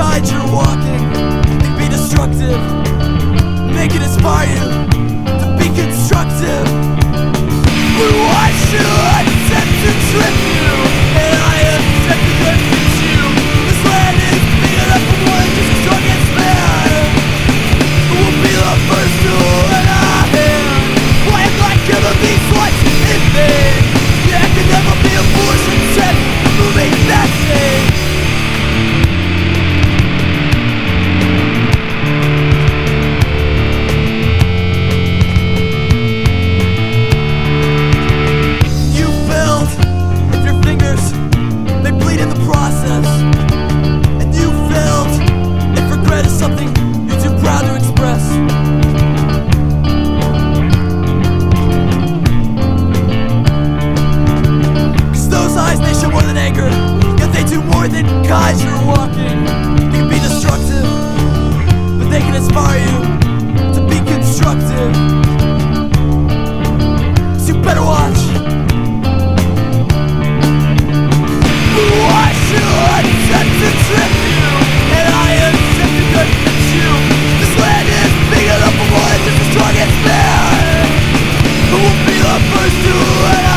guide you're walking, they can be destructive. Make it inspire you to be constructive. But why should I attempt to trip you? And I attempt to convince you this land is big enough for one just as strong as man. We'll be the first to lend a hand. Why am I giving these lights in vain? Yeah, I can never be a foolish intent of moving that thing. Guys, you're walking, they can be destructive, but they can inspire you to be constructive. So you better watch. Why should I attempt to trip you? And I attempt to convince you this land is big enough for one just as strong as man. Who will be the first to let out?